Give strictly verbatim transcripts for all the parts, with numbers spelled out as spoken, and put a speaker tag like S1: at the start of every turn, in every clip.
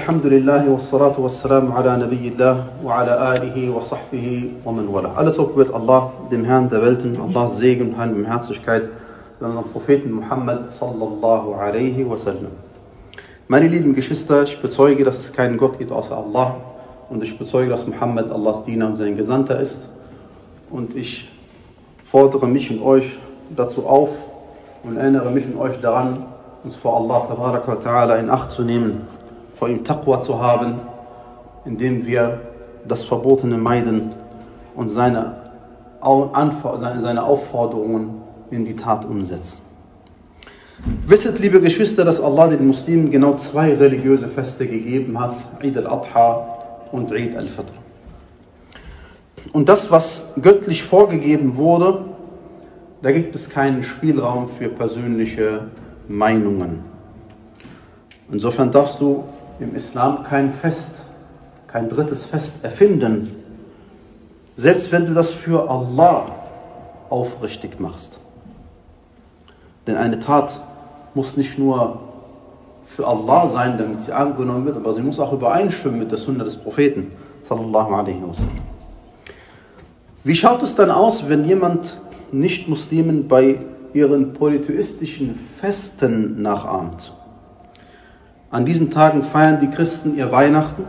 S1: Alhamdulillah wa salatu wa salam ala nabiyyillah wa ala alihi wa sahbihi wa man wala. Alles Lob gebührt Allah, dem Herrn der Welten, Allahs Segen und Heil und Barmherzigkeit für unseren Propheten Muhammad sallallahu alaihi wa sallam. Meine lieben Geschwister, ich bezeuge, dass es keinen Gott gibt außer Allah und ich bezeuge, dass Muhammad Allahs Diener und sein Gesandter ist und ich fordere mich und euch dazu auf und erinnere mich und euch daran, uns vor Allah tabaraka wa ta'ala in Acht zu nehmen, vor ihm Taqwa zu haben, indem wir das Verbotene meiden und seine, seine Aufforderungen in die Tat umsetzen. Wisset, liebe Geschwister, dass Allah den Muslimen genau zwei religiöse Feste gegeben hat, Eid al-Adha und Eid al-Fitr. Und das, was göttlich vorgegeben wurde, da gibt es keinen Spielraum für persönliche Meinungen. Insofern darfst du im Islam kein Fest, kein drittes Fest erfinden, selbst wenn du das für Allah aufrichtig machst. Denn eine Tat muss nicht nur für Allah sein, damit sie angenommen wird, aber sie muss auch übereinstimmen mit der Sunna des Propheten sallallahu alaihi wasallam. Wie schaut es dann aus, wenn jemand Nicht-Muslimen bei ihren polytheistischen Festen nachahmt? An diesen Tagen feiern die Christen ihr Weihnachten.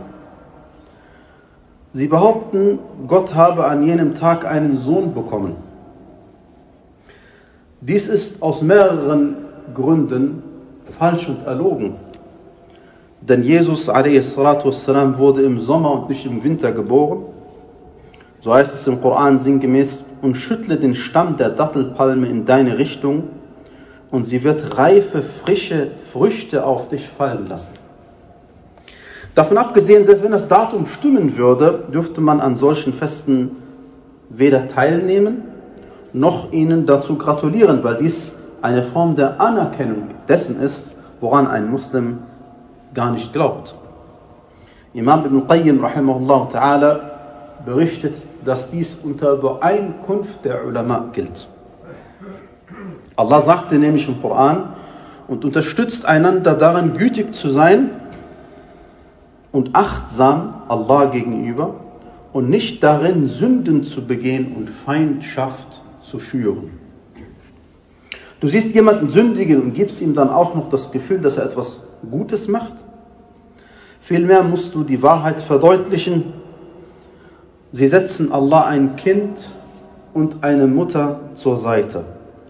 S1: Sie behaupten, Gott habe an jenem Tag einen Sohn bekommen. Dies ist aus mehreren Gründen falsch und erlogen. Denn Jesus a s. wurde im Sommer und nicht im Winter geboren. So heißt es im Koran sinngemäß: und schüttle den Stamm der Dattelpalme in deine Richtung, und sie wird reife, frische Früchte auf dich fallen lassen. Davon abgesehen, selbst wenn das Datum stimmen würde, dürfte man an solchen Festen weder teilnehmen, noch ihnen dazu gratulieren, weil dies eine Form der Anerkennung dessen ist, woran ein Muslim gar nicht glaubt. Imam Ibn Qayyim rahimahullah ta'ala berichtet, dass dies unter Übereinkunft der Ulama gilt. Allah sagte nämlich im Koran: und unterstützt einander darin, gütig zu sein und achtsam Allah gegenüber und nicht darin, Sünden zu begehen und Feindschaft zu schüren. Du siehst jemanden sündigen und gibst ihm dann auch noch das Gefühl, dass er etwas Gutes macht? Vielmehr musst du die Wahrheit verdeutlichen. Sie setzen Allah ein Kind und eine Mutter zur Seite.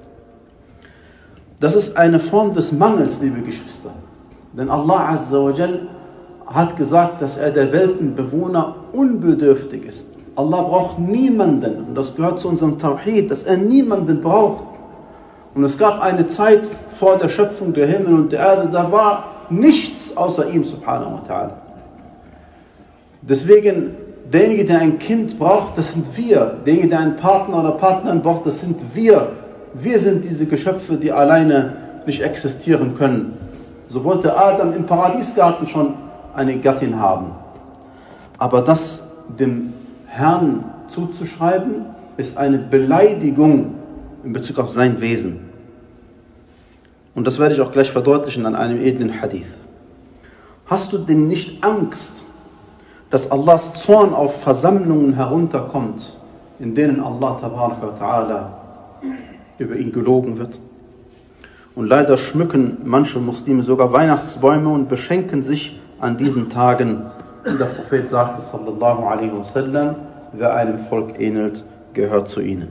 S1: Das ist eine Form des Mangels, liebe Geschwister. Denn Allah Azza wa Jal hat gesagt, dass er der Weltenbewohner unbedürftig ist. Allah braucht niemanden. Und das gehört zu unserem Tawhid, dass er niemanden braucht. Und es gab eine Zeit vor der Schöpfung der Himmel und der Erde, da war nichts außer ihm, subhanahu wa ta'ala. Deswegen, derjenige, der ein Kind braucht, das sind wir. Derjenige, der einen Partner oder Partnerin braucht, das sind wir. Wir sind diese Geschöpfe, die alleine nicht existieren können. So wollte Adam im Paradiesgarten schon eine Gattin haben. Aber das dem Herrn zuzuschreiben, ist eine Beleidigung in Bezug auf sein Wesen. Und das werde ich auch gleich verdeutlichen an einem edlen Hadith. Hast du denn nicht Angst, dass Allahs Zorn auf Versammlungen herunterkommt, in denen Allah tabaraka wa ta'ala über ihn gelogen wird? Und leider schmücken manche Muslime sogar Weihnachtsbäume und beschenken sich an diesen Tagen. Und der Prophet sagte sallallahu alaihi wasallam: wer einem Volk ähnelt, gehört zu ihnen.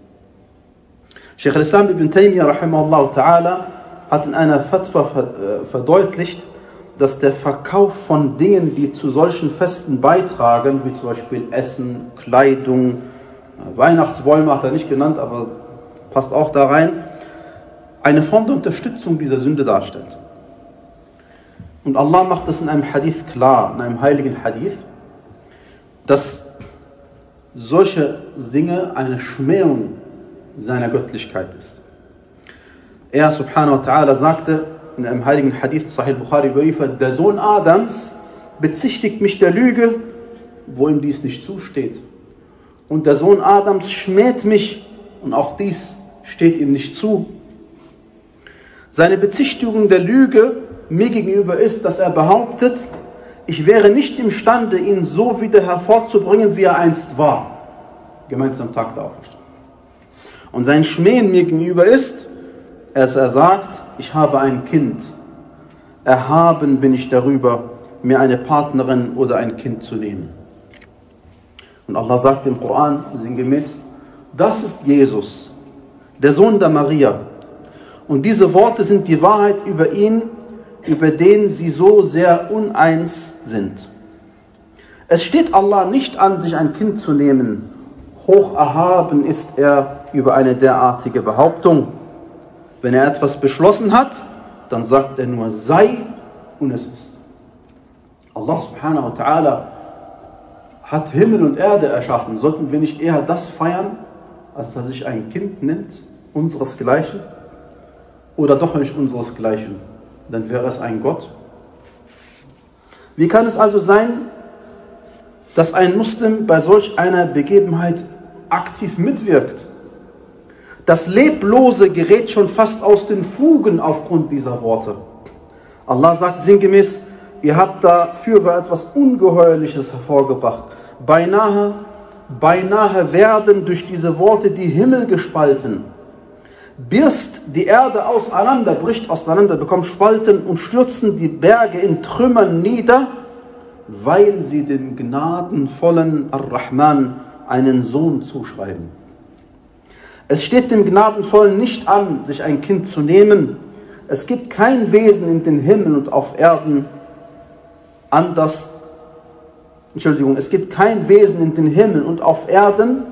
S1: Sheikh al-Islam ibn Taymiyyah rahimahullah ta'ala hat in einer Fatwa verdeutlicht, dass der Verkauf von Dingen, die zu solchen Festen beitragen, wie zum Beispiel Essen, Kleidung, Weihnachtsbäume hat er nicht genannt, aber passt auch da rein, eine Form der Unterstützung dieser Sünde darstellt. Und Allah macht es in einem Hadith klar, in einem heiligen Hadith, dass solche Dinge eine Schmähung seiner Göttlichkeit ist. Er subhanahu wa ta'ala sagte in einem heiligen Hadith, Sahih Bukhari überliefert: der Sohn Adams bezichtigt mich der Lüge, wo ihm dies nicht zusteht. Und der Sohn Adams schmäht mich, und auch dies steht ihm nicht zu. Seine Bezichtigung der Lüge mir gegenüber ist, dass er behauptet, ich wäre nicht imstande, ihn so wieder hervorzubringen, wie er einst war. Gemeint ist am Tag der Auferstehung. Und sein Schmähen mir gegenüber ist, als er sagt, ich habe ein Kind. Erhaben bin ich darüber, mir eine Partnerin oder ein Kind zu nehmen. Und Allah sagt im Koran sinngemäß, das ist Jesus, der Sohn der Maria. Und diese Worte sind die Wahrheit über ihn, über den sie so sehr uneins sind. Es steht Allah nicht an, sich ein Kind zu nehmen. Hoch erhaben ist er über eine derartige Behauptung. Wenn er etwas beschlossen hat, dann sagt er nur sei und es ist. Allah subhanahu wa ta'ala hat Himmel und Erde erschaffen. Sollten wir nicht eher das feiern, als dass er sich ein Kind nimmt, unseresgleichen? Oder doch nicht unseresgleichen? Dann wäre es ein Gott. Wie kann es also sein, dass ein Muslim bei solch einer Begebenheit aktiv mitwirkt? Das Leblose gerät schon fast aus den Fugen aufgrund dieser Worte. Allah sagt sinngemäß, ihr habt dafür etwas Ungeheuerliches hervorgebracht. Beinahe, beinahe werden durch diese Worte die Himmel gespalten. Birst die Erde auseinander, bricht auseinander, bekommt Spalten und stürzen die Berge in Trümmern nieder, weil sie dem gnadenvollen Ar-Rahman einen Sohn zuschreiben. Es steht dem Gnadenvollen nicht an, sich ein Kind zu nehmen. Es gibt kein Wesen in den Himmeln und auf Erden anders, Entschuldigung, es gibt kein Wesen in den Himmeln und auf Erden,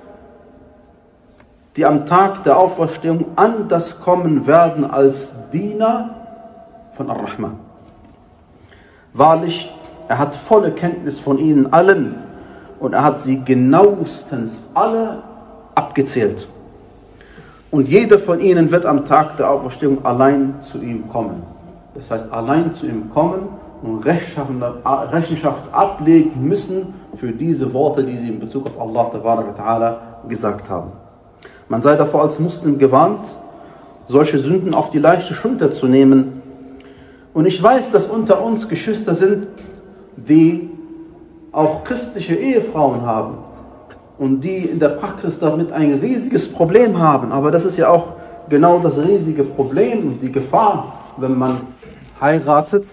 S1: die am Tag der Auferstehung anders kommen werden als Diener von Ar-Rahman. Wahrlich, er hat volle Kenntnis von ihnen allen und er hat sie genauestens alle abgezählt. Und jeder von ihnen wird am Tag der Auferstehung allein zu ihm kommen. Das heißt, allein zu ihm kommen und Rechenschaft ablegen müssen für diese Worte, die sie in Bezug auf Allah Ta'ala gesagt haben. Man sei davor als Muslim gewarnt, solche Sünden auf die leichte Schulter zu nehmen. Und ich weiß, dass unter uns Geschwister sind, die auch christliche Ehefrauen haben und die in der Praxis damit ein riesiges Problem haben. Aber das ist ja auch genau das riesige Problem und die Gefahr, wenn man heiratet.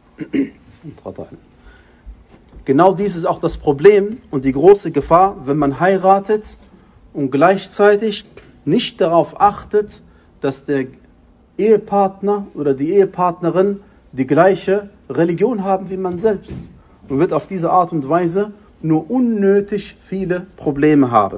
S1: Genau dies ist auch das Problem und die große Gefahr, wenn man heiratet und gleichzeitig nicht darauf achtet, dass der Ehepartner oder die Ehepartnerin die gleiche Religion haben wie man selbst. Und wird auf diese Art und Weise nur unnötig viele Probleme haben.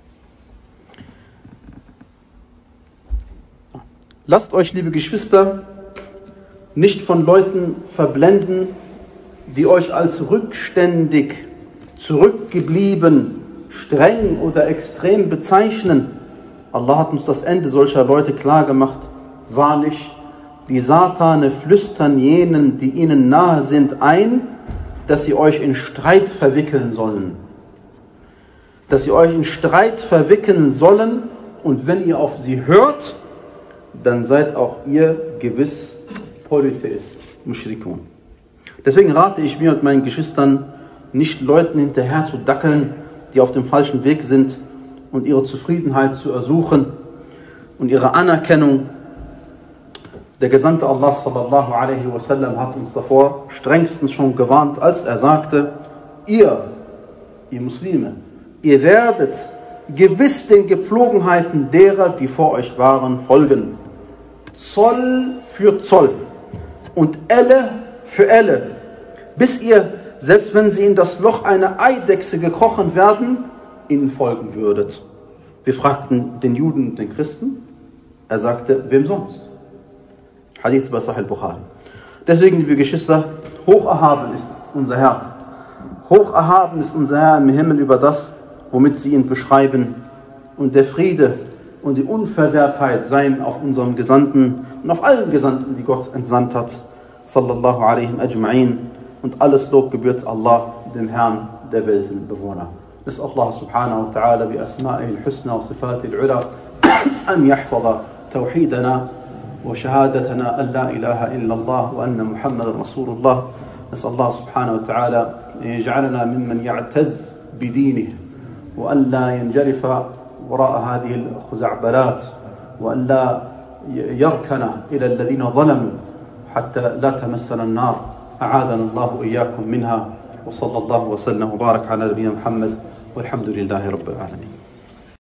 S1: Lasst euch, liebe Geschwister, nicht von Leuten verblenden, die euch als rückständig, zurückgeblieben, streng oder extrem bezeichnen. Allah hat uns das Ende solcher Leute klargemacht. Wahrlich, die Satane flüstern jenen, die ihnen nahe sind, ein, dass sie euch in Streit verwickeln sollen. Dass sie euch in Streit verwickeln sollen und wenn ihr auf sie hört, dann seid auch ihr gewiss Polytheist, Mushrikun. Deswegen rate ich mir und meinen Geschwistern, nicht Leuten hinterher zu dackeln, die auf dem falschen Weg sind und ihre Zufriedenheit zu ersuchen und ihre Anerkennung. Der Gesandte Allah sallallahu alaihi wasallam hat uns davor strengstens schon gewarnt, als er sagte, ihr, ihr Muslime, ihr werdet gewiss den Gepflogenheiten derer, die vor euch waren, folgen. Zoll für Zoll und Elle für Elle, bis ihr, selbst wenn sie in das Loch einer Eidechse gekrochen werden, ihnen folgen würdet. Wir fragten den Juden und den Christen, er sagte, wem sonst? Hadith bei Sahih al-Bukhari. Deswegen, liebe Geschwister, hoch erhaben ist unser Herr. Hoch erhaben ist unser Herr im Himmel über das, womit sie ihn beschreiben. Und der Friede und die Unversehrtheit seien auf unserem Gesandten und auf allen Gesandten, die Gott entsandt hat. Sallallahu alaihim ajma'in. Und alles Lob gebührt Allah, dem Herrn der Weltenbewohner. نسأل الله سبحانه وتعالى بأسمائه الحسنى وصفاته العلى أن يحفظ توحيدنا وشهادتنا أن لا إله إلا الله وأن محمد رسول الله نسأل الله سبحانه وتعالى أن يجعلنا ممن يعتز بدينه، وأن لا ينجرف وراء هذه الخزعبلات، وأن لا يركن إلى الذين ظلموا حتى لا تمسنا النار، أعاذنا الله إياكم منها. وصلى الله وسلم وبارك على نبينا محمد، والحمد لله رب العالمين.